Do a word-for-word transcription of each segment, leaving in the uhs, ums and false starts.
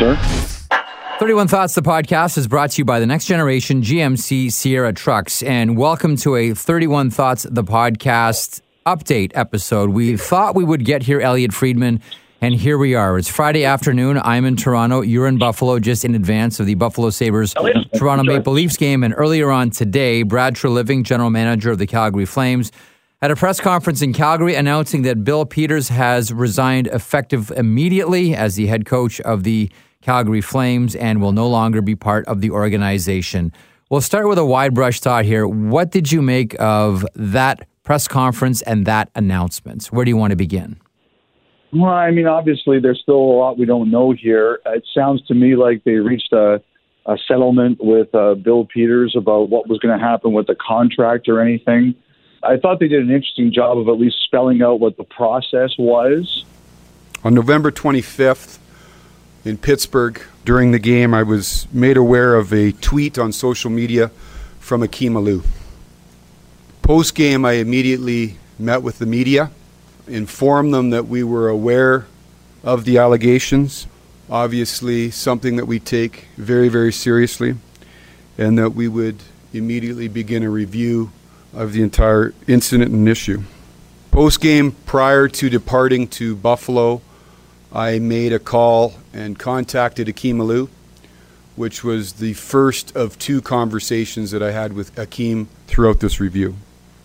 sir. thirty-one Thoughts, the podcast, is brought to you by the Next Generation G M C Sierra Trucks. And welcome to a thirty-one Thoughts, the podcast update episode. We thought we would get here, Elliot Friedman, and here we are. It's Friday afternoon. I'm in Toronto. You're in Buffalo, just in advance of the Buffalo Sabres Toronto Maple Leafs game. And earlier on today, Brad Treliving, general manager of the Calgary Flames, at a press conference in Calgary announcing that Bill Peters has resigned effective immediately as the head coach of the Calgary Flames and will no longer be part of the organization. We'll start with a wide brush thought here. What did you make of that press conference and that announcement? Where do you want to begin? Well, I mean, obviously, there's still a lot we don't know here. It sounds to me like they reached a, a settlement with uh, Bill Peters about what was going to happen with the contract or anything. I thought they did an interesting job of at least spelling out what the process was. On November twenty-fifth in Pittsburgh, during the game, I was made aware of a tweet on social media from Akim Aliu. Post-game, I immediately met with the media, informed them that we were aware of the allegations, obviously something that we take very, very seriously, and that we would immediately begin a review of the entire incident and issue. Post-game, prior to departing to Buffalo, I made a call and contacted Akim Aliu, which was the first of two conversations that I had with Akim throughout this review.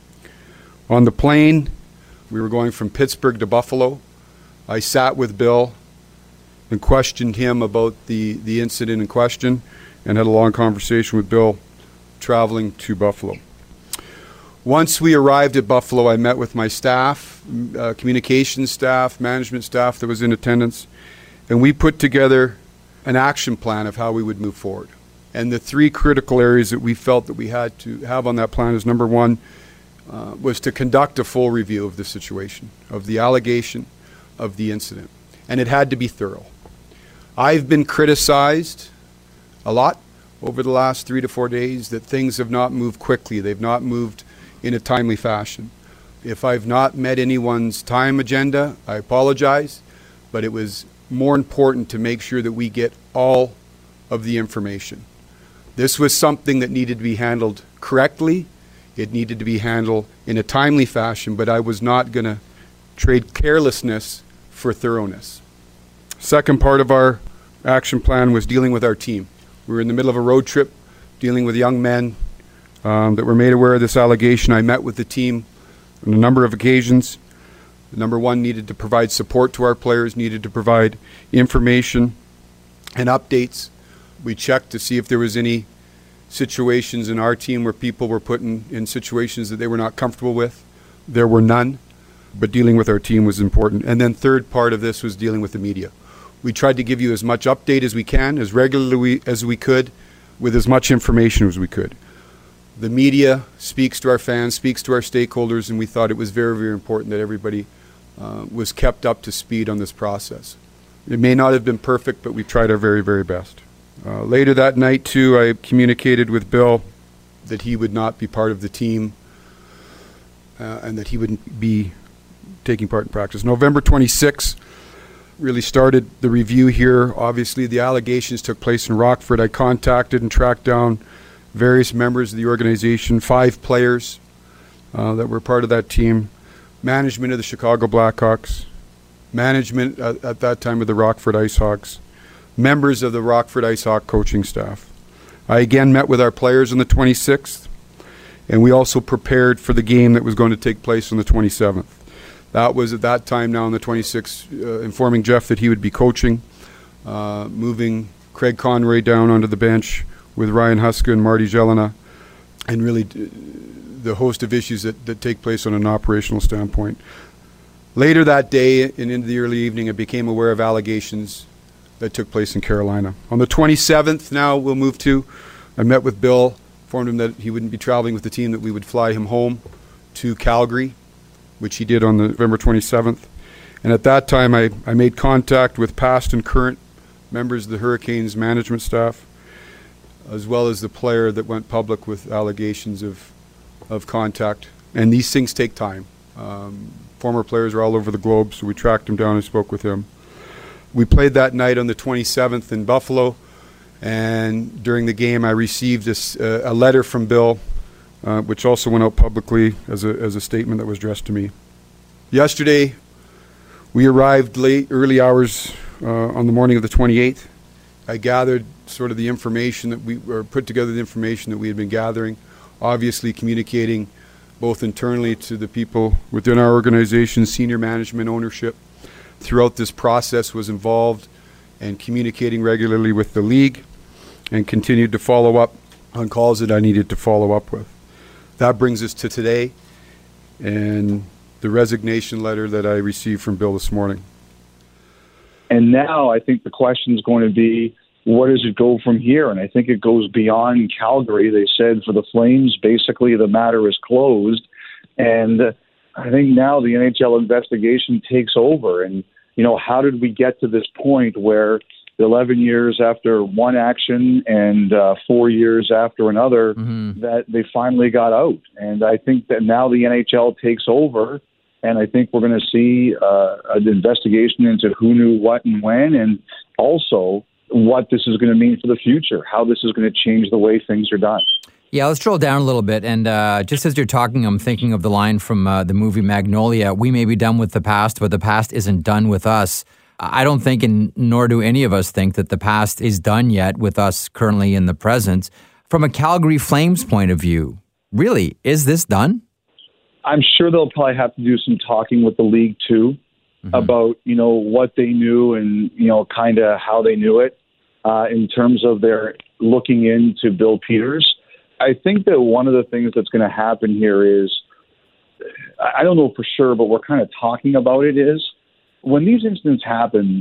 On the plane, we were going from Pittsburgh to Buffalo. I sat with Bill and questioned him about the, the incident in question and had a long conversation with Bill traveling to Buffalo. Once we arrived at Buffalo, I met with my staff, uh, communications staff, management staff that was in attendance, and we put together an action plan of how we would move forward. And the three critical areas that we felt that we had to have on that plan is, number one, uh, was to conduct a full review of the situation, of the allegation, of the incident. And it had to be thorough. I've been criticized a lot over the last three to four days that things have not moved quickly. They've not moved in a timely fashion. If I've not met anyone's time agenda, I apologize, but it was more important to make sure that we get all of the information. This was something that needed to be handled correctly. It needed to be handled in a timely fashion, but I was not going to trade carelessness for thoroughness. Second part of our action plan was dealing with our team. We were in the middle of a road trip dealing with young men Um, that were made aware of this allegation. I met with the team on a number of occasions. Number one, needed to provide support to our players, needed to provide information and updates. We checked to see if there was any situations in our team where people were put in, in situations that they were not comfortable with. There were none, but dealing with our team was important. And then third part of this was dealing with the media. We tried to give you as much update as we can, as regularly as we could, with as much information as we could. The media speaks to our fans, speaks to our stakeholders, and we thought it was very, very important that everybody uh, was kept up to speed on this process. It may not have been perfect, but we tried our very, very best. Uh, later that night, too, I communicated with Bill that he would not be part of the team uh, and that he wouldn't be taking part in practice. November twenty-sixth really started the review here. Obviously, the allegations took place in Rockford. I contacted and tracked down various members of the organization, five players uh, that were part of that team, management of the Chicago Blackhawks, management at, at that time of the Rockford IceHawks, members of the Rockford IceHawk coaching staff. I again met with our players on the twenty-sixth, and we also prepared for the game that was going to take place on the twenty-seventh. That was at that time now on the twenty-sixth, uh, informing Jeff that he would be coaching, uh, moving Craig Conroy down onto the bench with Ryan Huska and Marty Jelena, and really d- the host of issues that, that take place on an operational standpoint. Later that day and into the early evening, I became aware of allegations that took place in Carolina. On the twenty-seventh, now we'll move to, I met with Bill, informed him that he wouldn't be traveling with the team, that we would fly him home to Calgary, which he did on November twenty-seventh. And at that time, I, I made contact with past and current members of the Hurricanes management staff, as well as the player that went public with allegations of of contact. And these things take time. Um, former players are all over the globe, so we tracked him down and spoke with him. We played that night on the twenty-seventh in Buffalo, and during the game I received this, uh, a letter from Bill, uh, which also went out publicly as a, as a statement that was addressed to me. Yesterday, we arrived late, early hours uh, on the morning of the twenty-eighth. I gathered sort of the information that we, or put together the information that we had been gathering, obviously communicating both internally to the people within our organization, senior management, ownership. Throughout this process was involved and communicating regularly with the league, and continued to follow up on calls that I needed to follow up with. That brings us to today and the resignation letter that I received from Bill this morning. And now I think the question is going to be, where does it go from here? And I think it goes beyond Calgary. They said for the Flames, basically the matter is closed. And I think now the N H L investigation takes over. And, you know, how did we get to this point where eleven years after one action and uh, four years after another, mm-hmm. that they finally got out? And I think that now the N H L takes over. And I think we're going to see uh, an investigation into who knew what and when, and also what this is going to mean for the future, how this is going to change the way things are done. Yeah, let's drill down a little bit. And uh, just as you're talking, I'm thinking of the line from uh, the movie Magnolia, we may be done with the past, but the past isn't done with us. I don't think, and nor do any of us think, that the past is done yet with us currently in the present. From a Calgary Flames point of view, really, is this done? I'm sure they'll probably have to do some talking with the league too, mm-hmm. about, you know, what they knew and, you know, kind of how they knew it uh, in terms of their looking into Bill Peters. I think that one of the things that's going to happen here is, I don't know for sure, but we're kind of talking about it, is when these incidents happen,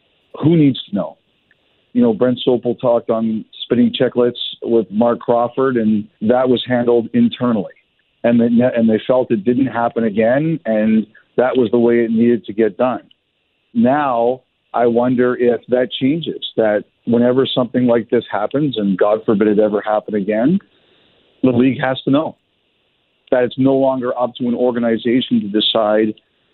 who needs to know? You know, Brent Sopel talked on spinning chicklets with Mark Crawford, and that was handled internally. And they, and they felt it didn't happen again, and that was the way it needed to get done. Now, I wonder if that changes, that whenever something like this happens, and God forbid it ever happen again, the league has to know that it's no longer up to an organization to decide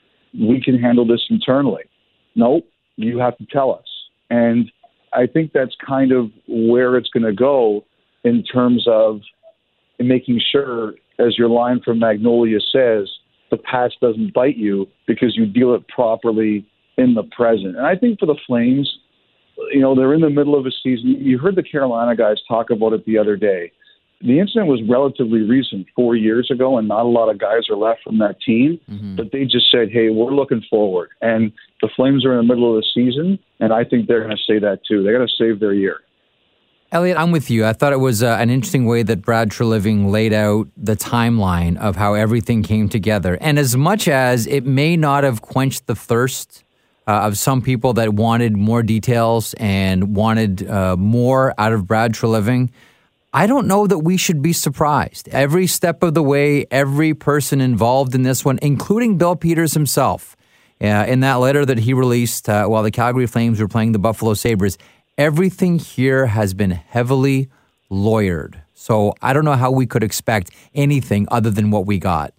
we can handle this internally. No, you have to tell us. And I think that's kind of where it's going to go in terms of making sure, as your line from Magnolia says, the past doesn't bite you because you deal it properly in the present. And I think for the Flames, you know, they're in the middle of a season. You heard the Carolina guys talk about it the other day. The incident was relatively recent, four years ago, and not a lot of guys are left from that team. Mm-hmm. But they just said, hey, we're looking forward. And the Flames are in the middle of the season, and I think they're going to say that too. They got to save their year. Elliot, I'm with you. I thought it was uh, an interesting way that Brad Treliving laid out the timeline of how everything came together. And as much as it may not have quenched the thirst uh, of some people that wanted more details and wanted uh, more out of Brad Treliving, I don't know that we should be surprised. Every step of the way, every person involved in this one, including Bill Peters himself, uh, in that letter that he released uh, while the Calgary Flames were playing the Buffalo Sabres, everything here has been heavily lawyered. So I don't know how we could expect anything other than what we got.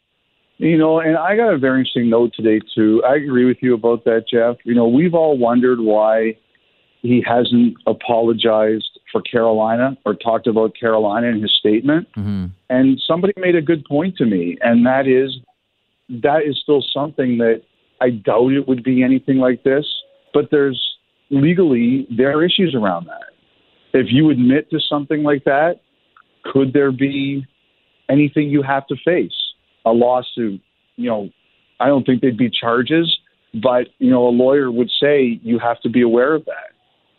You know, and I got a very interesting note today, too. I agree with you about that, Jeff. You know, we've all wondered why he hasn't apologized for Carolina or talked about Carolina in his statement. Mm-hmm. And somebody made a good point to me, and that is that is still something that I doubt it would be anything like this, but there's legally, there are issues around that. If you admit to something like that, could there be anything you have to face? A lawsuit? You know, I don't think there'd be charges, but, you know, a lawyer would say you have to be aware of that.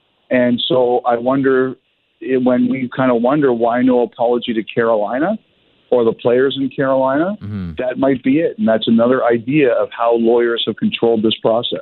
And so I wonder, when we kind of wonder why no apology to Carolina or the players in Carolina, mm-hmm. that might be it. And that's another idea of how lawyers have controlled this process.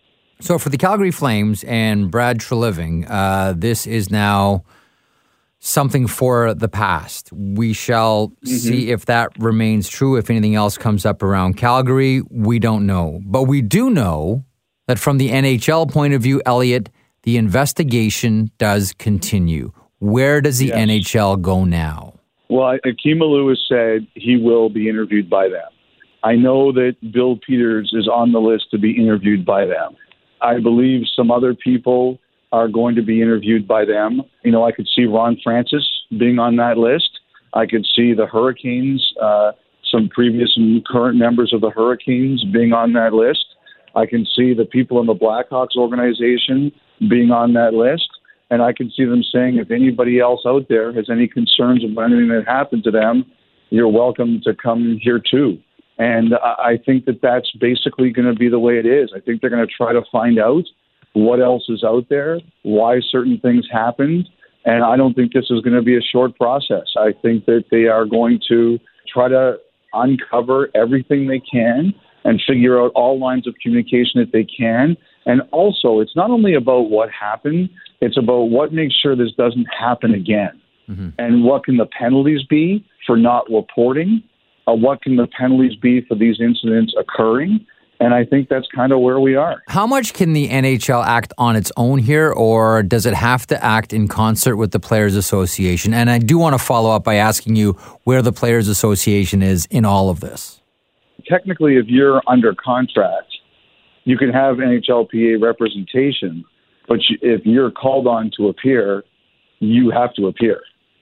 So for the Calgary Flames and Brad Treliving, uh, this is now something for the past. We shall mm-hmm. see if that remains true. If anything else comes up around Calgary, we don't know. But we do know that from the N H L point of view, Elliot, the investigation does continue. Where does the yes. N H L go now? Well, Akim Aliu has said he will be interviewed by them. I know that Bill Peters is on the list to be interviewed by them. I believe some other people are going to be interviewed by them. You know, I could see Ron Francis being on that list. I could see the Hurricanes, uh, some previous and current members of the Hurricanes being on that list. I can see the people in the Blackhawks organization being on that list. And I can see them saying, if anybody else out there has any concerns about anything that happened to them, you're welcome to come here too. And I think that that's basically going to be the way it is. I think they're going to try to find out what else is out there, why certain things happened. And I don't think this is going to be a short process. I think that they are going to try to uncover everything they can and figure out all lines of communication that they can. And also, it's not only about what happened, it's about what makes sure this doesn't happen again. Mm-hmm. And what can the penalties be for not reporting? Uh, what can the penalties be for these incidents occurring? And I think that's kind of where we are. How much can the N H L act on its own here, or does it have to act in concert with the Players Association? And I do want to follow up by asking you where the Players Association is in all of this. Technically, if you're under contract, you can have N H L P A representation, but if you're called on to appear, you have to appear.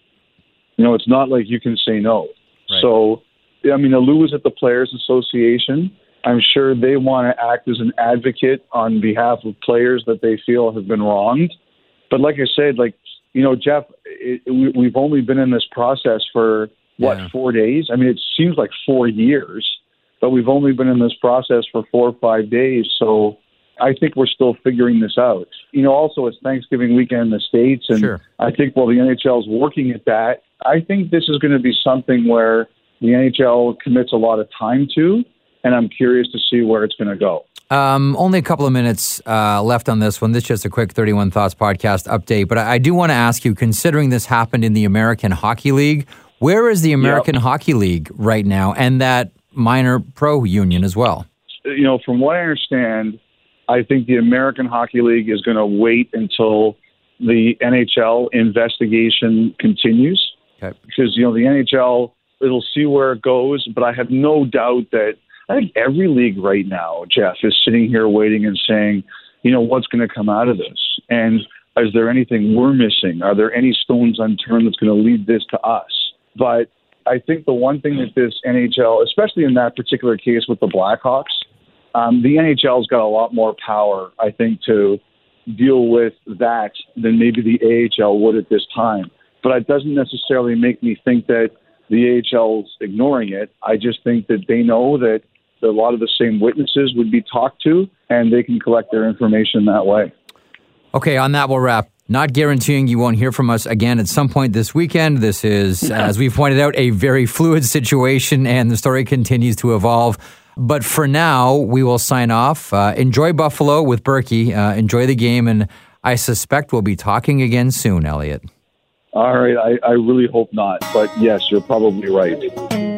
You know, it's not like you can say no. Right. So, I mean, Alou is at the Players Association. I'm sure they want to act as an advocate on behalf of players that they feel have been wronged. But like I said, like, you know, Jeff, it, we, we've only been in this process for, what, yeah. four days? I mean, it seems like four years, but we've only been in this process for four or five days. So I think we're still figuring this out. You know, also it's Thanksgiving weekend in the States, and sure. I think while the N H L is working at that, I think this is going to be something where the N H L commits a lot of time to, and I'm curious to see where it's going to go. Um, only a couple of minutes uh, left on this one. This is just a quick thirty-one Thoughts podcast update, but I, I do want to ask you, considering this happened in the American Hockey League, where is the American yep. Hockey League right now, and that minor pro union as well? You know, from what I understand, I think the American Hockey League is going to wait until the N H L investigation continues. Okay. Because, you know, the N H L, it'll see where it goes, but I have no doubt that I think every league right now, Jeff, is sitting here waiting and saying, you know, what's going to come out of this? And is there anything we're missing? Are there any stones unturned that's going to lead this to us? But I think the one thing that this N H L, especially in that particular case with the Blackhawks, um, the N H L's got a lot more power, I think, to deal with that than maybe the A H L would at this time. But it doesn't necessarily make me think that the A H L's ignoring it. I just think that they know that a lot of the same witnesses would be talked to, and they can collect their information that way. Okay, on that we'll wrap. Not guaranteeing you won't hear from us again at some point this weekend. This is, as we've pointed out, a very fluid situation, and the story continues to evolve. But for now, we will sign off. Uh, enjoy Buffalo with Berkey. Uh, enjoy the game, and I suspect we'll be talking again soon, Elliot. All right, I, I really hope not. But yes, you're probably right.